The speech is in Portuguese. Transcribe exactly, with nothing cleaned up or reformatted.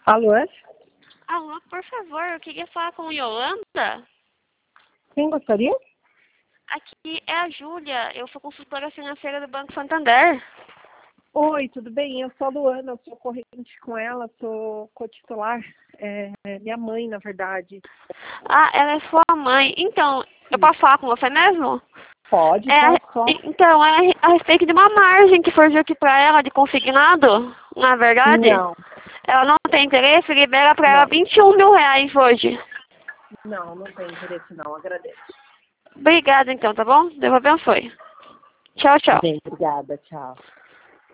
Alô? Alô, por favor, eu queria falar com Yolanda. Quem gostaria? Aqui é a Júlia, eu sou consultora financeira do Banco Santander. Oi, tudo bem? Eu sou a Luana, eu sou corrente com ela, sou co-titular. É, minha mãe, na verdade. Ah, ela é sua mãe. Então, eu posso falar com você mesmo? Pode, É, pode, pode. então, é a respeito de uma margem que surgiu aqui para ela de consignado, na verdade. Não, Ela não tem interesse, libera para ela não, vinte e um mil reais hoje. não, não tem interesse não, agradeço. Obrigada então, tá bom? Deus abençoe. Tchau, tchau. Bem, obrigada, tchau.